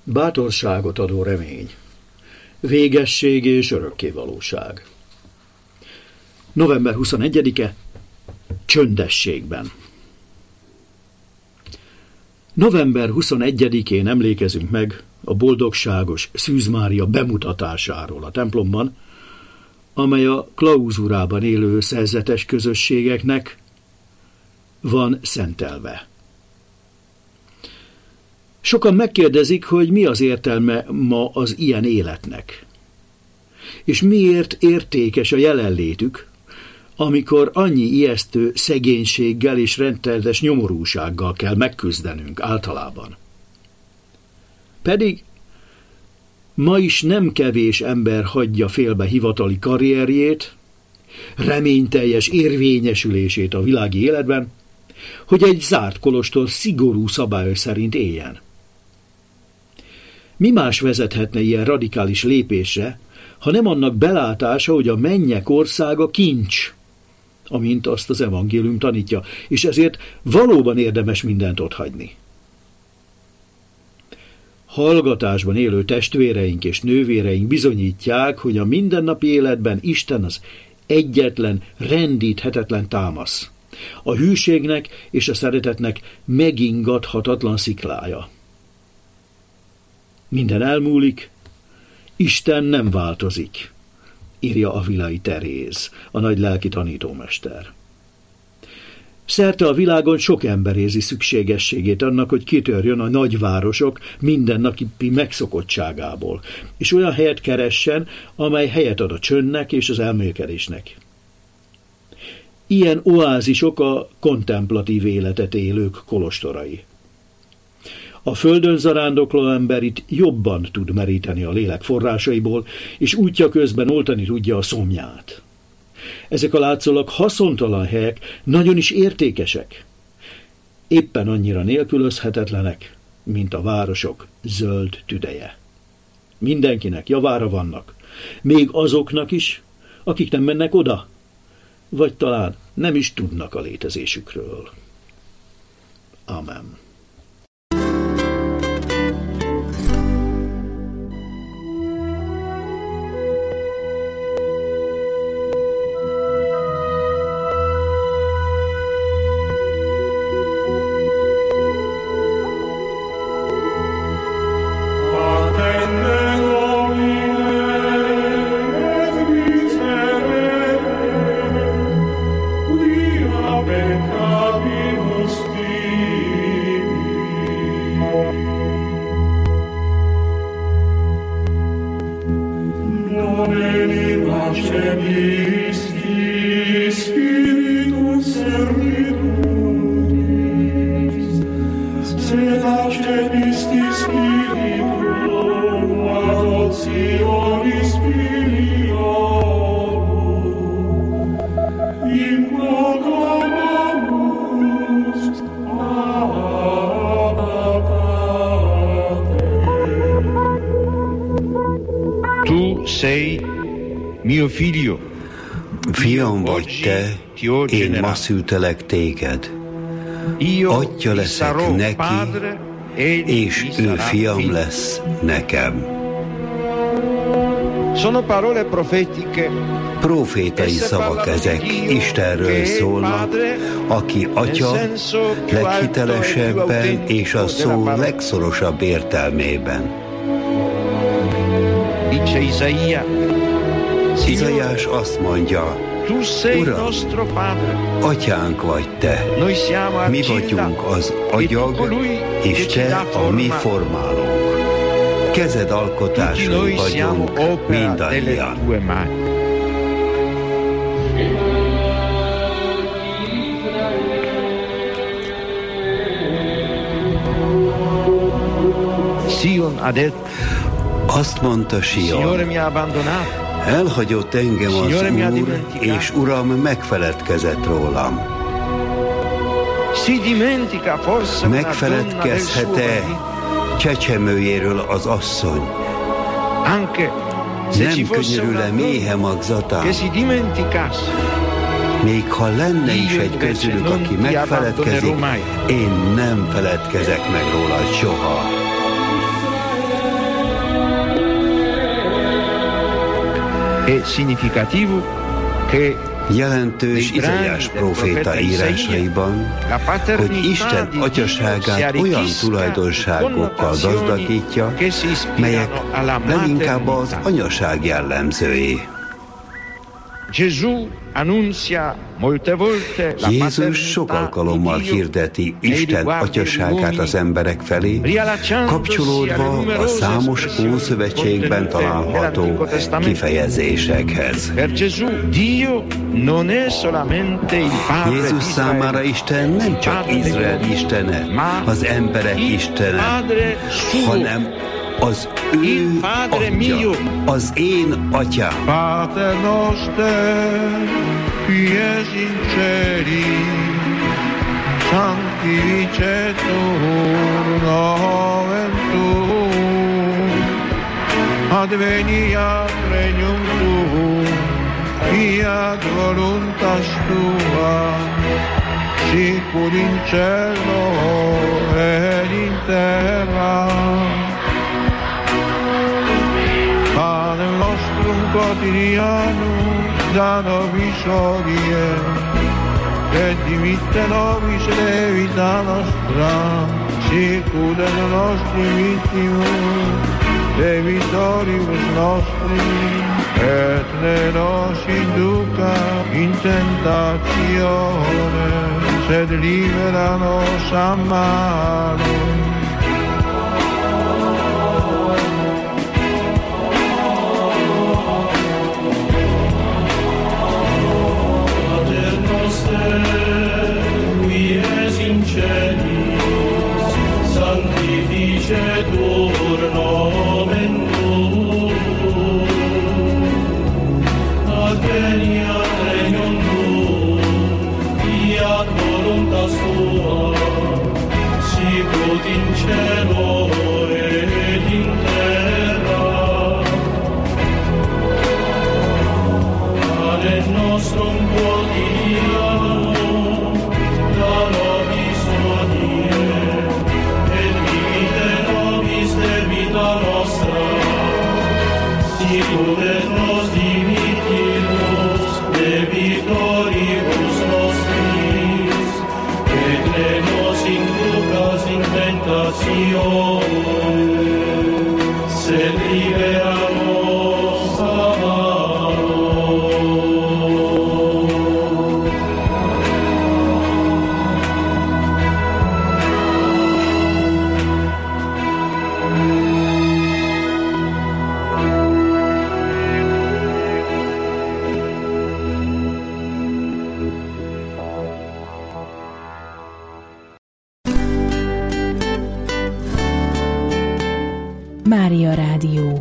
Bátorságot adó remény, végesség és örökkévalóság. November 21-e, csöndességben. November 21-én emlékezünk meg a boldogságos Szűz Mária bemutatásáról a templomban, amely a klauzúrában élő szerzetes közösségeknek van szentelve. Sokan megkérdezik, hogy mi az értelme ma az ilyen életnek, és miért értékes a jelenlétük, amikor annyi ijesztő szegénységgel és rendszeres nyomorúsággal kell megküzdenünk általában. Pedig ma is nem kevés ember hagyja félbe hivatali karrierjét, reményteljes érvényesülését a világi életben, hogy egy zárt kolostor szigorú szabály szerint éljen. Mi más vezethetne ilyen radikális lépésre, ha nem annak belátása, hogy a mennyek országa kincs, amint azt az evangélium tanítja, és ezért valóban érdemes mindent otthagyni. Hallgatásban élő testvéreink és nővéreink bizonyítják, hogy a mindennapi életben Isten az egyetlen, rendíthetetlen támasz, a hűségnek és a szeretetnek megingathatatlan sziklája. Minden elmúlik, Isten nem változik, írja Avilai Teréz, a nagy lelki tanítómester. Szerte a világon sok ember érzi szükségességét annak, hogy kitörjön a nagyvárosok mindennapi megszokottságából, és olyan helyet keressen, amely helyet ad a csöndnek és az elmélkedésnek. Ilyen oázisok a kontemplatív életet élők kolostorai. A földön zarándokló ember itt jobban tud meríteni a lélek forrásaiból, és útja közben oltani tudja a szomját. Ezek a látszólag haszontalan helyek nagyon is értékesek. Éppen annyira nélkülözhetetlenek, mint a városok zöld tüdeje. Mindenkinek javára vannak, még azoknak is, akik nem mennek oda, vagy talán nem is tudnak a létezésükről. Amen. Fiam vagy te, én ma szültelek téged. Atya leszek neki, és ő fiam lesz nekem. Profétai szavak ezek, Istenről szólnak, aki atya leghitelesebben és a szó legszorosabb értelmében. Izaiás azt mondja, Uram, atyánk vagy te, mi vagyunk az agyag, és te a mi formálónk. Kezed alkotásai vagyunk mindannyian. Azt mondta Sion, elhagyott engem az Úr, és Uram megfeledkezett rólam. Megfeledkezhet-e csecsemőjéről az asszony? Nem könyörül-e méhe magzatán? Még ha lenne is egy közülük, aki megfeledkezik, én nem feledkezek meg róla soha. È significativo che jelentős Izaiás próféta írásaiban, hogy Isten atyaságát olyan tulajdonságokkal gazdagítja, melyek leginkább az anyaság jellemzői. Jézus sok alkalommal hirdeti Isten atyaságát az emberek felé, kapcsolódva a számos Ószövetségben található kifejezésekhez. Jézus számára Isten nem csak Izrael istene, az emberek istene, hanem az ő atya, az én atyám. Pater noster, qui es in celis, sanctificetur nomen tuum, adveniat regnum tuum, fiat voluntas tua, sicur in cielo et in terra. Panem nostrum quotidianum da nobis hodie, et dimitte nobis debita nostra, sicut et nostri vittimus debitoribus nostri, et ne nos induca in tentatione, sed libera nos a malo. Sanctificetur nomen tuum, adveniat regnum tuum, fiat voluntas tua, sicut in cielo et in terra. Panem nostrum quotidianum da nobis hodie, debita nostra, sicut et nos dimittimus debitoribus nostris, et ne nos inducas in tentatione, sed libera nos a malo. Mária Rádió.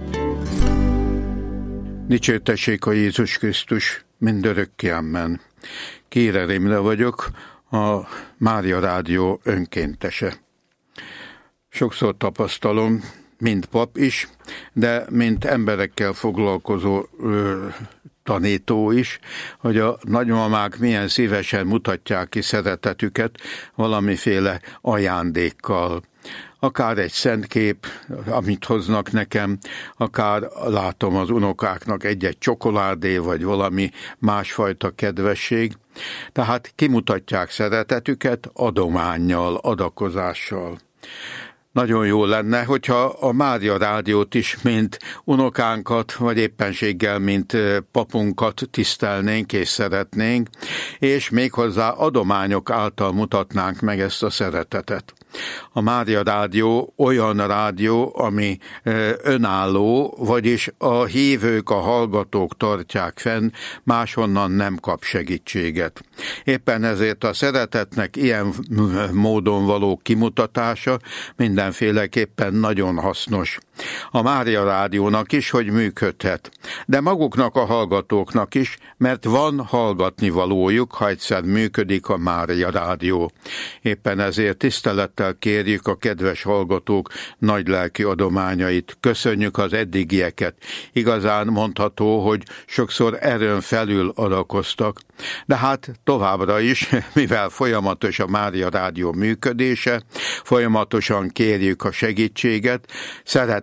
Dicsértessék a Jézus Krisztus mindörökké, amen. Kére Rémle vagyok, a Mária Rádió önkéntese. Sokszor tapasztalom, mint pap is, de mint emberekkel foglalkozó tanító is, hogy a nagymamák milyen szívesen mutatják ki szeretetüket valamiféle ajándékkal. Akár egy szent kép, amit hoznak nekem, akár látom az unokáknak egy-egy csokoládé, vagy valami másfajta kedvesség. Tehát kimutatják szeretetüket adománnyal, adakozással. Nagyon jó lenne, hogyha a Mária Rádiót is, mint unokánkat, vagy éppenséggel, mint papunkat tisztelnénk és szeretnénk, és méghozzá adományok által mutatnánk meg ezt a szeretetet. A Mária Rádió olyan rádió, ami önálló, vagyis a hívők, a hallgatók tartják fenn, máshonnan nem kap segítséget. Éppen ezért a szeretetnek ilyen módon való kimutatása mindenféleképpen nagyon hasznos. A Mária Rádiónak is, hogy működhet, de maguknak a hallgatóknak is, mert van hallgatnivalójuk, ha egyszer működik a Mária Rádió. Éppen ezért tisztelettel kérjük a kedves hallgatók nagylelki adományait, köszönjük az eddigieket. Igazán mondható, hogy sokszor erőn felül adakoztak, de hát továbbra is, mivel folyamatos a Mária Rádió működése, folyamatosan kérjük a segítséget, szeretnénk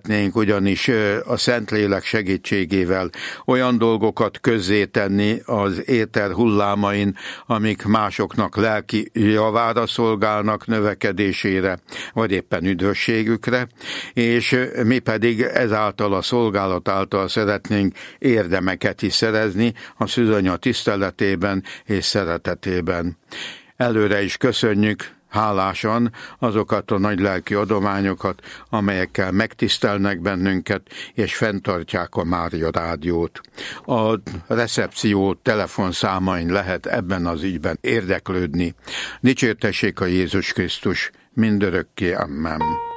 szeretnénk ugyanis a Szentlélek segítségével olyan dolgokat közzétenni az éter hullámain, amik másoknak lelki javára szolgálnak, növekedésére, vagy éppen üdvösségükre, és mi pedig ezáltal a szolgálat által szeretnénk érdemeket is szerezni a Szűzanya tiszteletében és szeretetében. Előre is köszönjük hálásan azokat a nagy lelki adományokat, amelyekkel megtisztelnek bennünket, és fenntartják a Mária Rádiót. A recepció telefonszámain lehet ebben az ügyben érdeklődni. Dicsértessék a Jézus Krisztus, mindörökké, amen.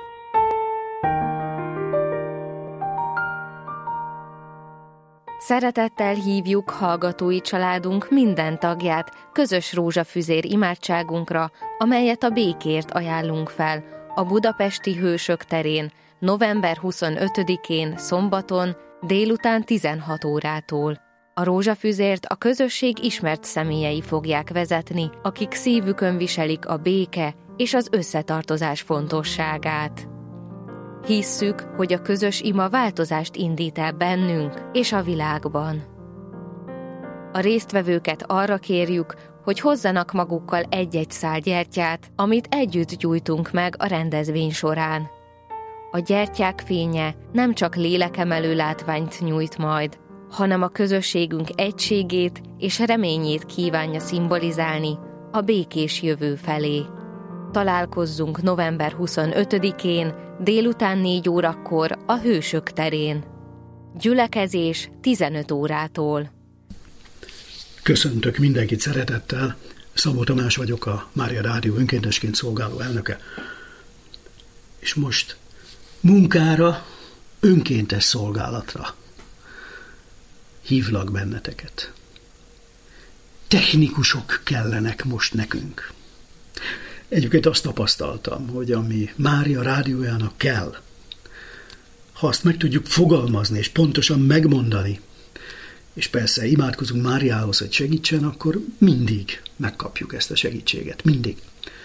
Szeretettel hívjuk hallgatói családunk minden tagját közös rózsafüzér imádságunkra, amelyet a békért ajánlunk fel a Budapesti Hősök terén november 25-én szombaton délután 16 órától. A rózsafüzért a közösség ismert személyei fogják vezetni, akik szívükön viselik a béke és az összetartozás fontosságát. Hisszük, hogy a közös ima változást indít el bennünk és a világban. A résztvevőket arra kérjük, hogy hozzanak magukkal egy-egy szál gyertyát, amit együtt gyújtunk meg a rendezvény során. A gyertyák fénye nem csak lélekemelő látványt nyújt majd, hanem a közösségünk egységét és reményét kívánja szimbolizálni a békés jövő felé. Találkozzunk november 25-én délután 4 órakor a Hősök terén. Gyülekezés 15 órától. Köszöntök mindenkit szeretettel. Szabó Tamás vagyok, a Mária Rádió önkéntesként szolgáló elnöke. És most munkára, önkéntes szolgálatra hívlak benneteket. Technikusok kellenek most nekünk. Egyébként azt tapasztaltam, hogy ami Mária Rádiójának kell, ha azt meg tudjuk fogalmazni és pontosan megmondani, és persze imádkozunk Máriához, hogy segítsen, akkor mindig megkapjuk ezt a segítséget. Mindig.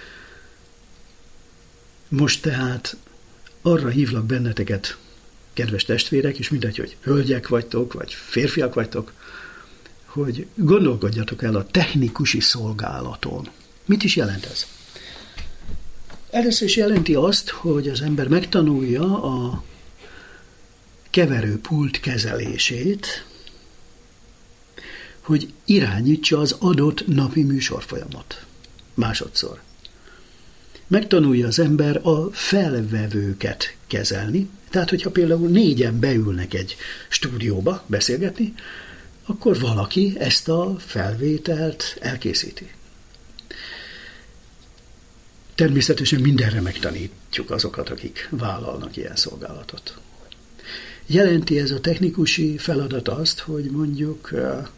Most tehát arra hívlak benneteket, kedves testvérek, és mindegy, hogy hölgyek vagytok, vagy férfiak vagytok, hogy gondolkodjatok el a technikusi szolgálaton. Mit is jelent ez? Először is jelenti azt, hogy az ember megtanulja a keverőpult kezelését, hogy irányítsa az adott napi műsorfolyamat. Másodszor. Megtanulja az ember a felvevőket kezelni, tehát hogyha például 4-en beülnek egy stúdióba beszélgetni, akkor valaki ezt a felvételt elkészíti. Természetesen mindenre megtanítjuk azokat, akik vállalnak ilyen szolgálatot. Jelenti ez a technikusi feladat azt, hogy mondjuk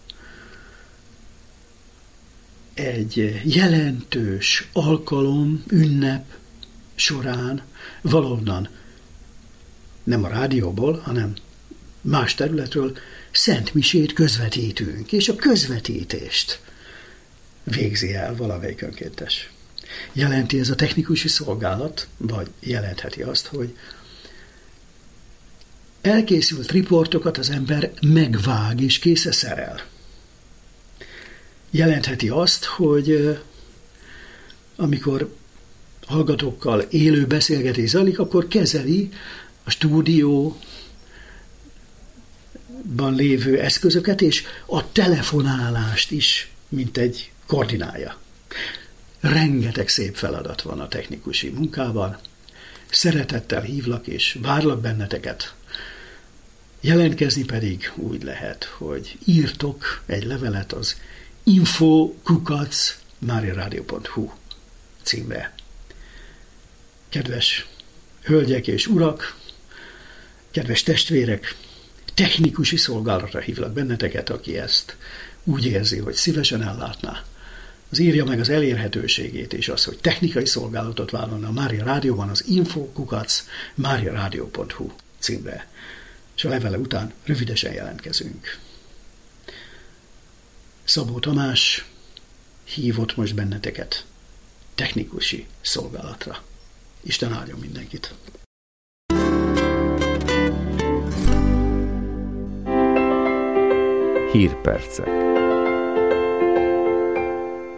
egy jelentős alkalom, ünnep során valahonnan, nem a rádióból, hanem más területről szentmisét közvetítünk, és a közvetítést végzi el valamelyik önkéntes. Jelenti ez a technikusi szolgálat, vagy jelentheti azt, hogy elkészült riportokat az ember megvág és készre szerel. Jelentheti azt, hogy amikor hallgatókkal élő beszélgetés zajlik, akkor kezeli a stúdióban lévő eszközöket, és a telefonálást is, mint egy koordinálja. Rengeteg szép feladat van a technikusi munkában. Szeretettel hívlak és várlak benneteket. Jelentkezni pedig úgy lehet, hogy írtok egy levelet az info@mariaradio.hu címre. Kedves hölgyek és urak, kedves testvérek, technikusi szolgálatra hívlak benneteket, aki ezt úgy érzi, hogy szívesen ellátná. Az írja meg az elérhetőségét, és az, hogy technikai szolgálatot vállalna a Mária Rádióban, az info@mariaradio.hu címre. És a levele után rövidesen jelentkezünk. Szabó Tamás hívott most benneteket technikusi szolgálatra. Isten áldjon mindenkit! Hírpercek.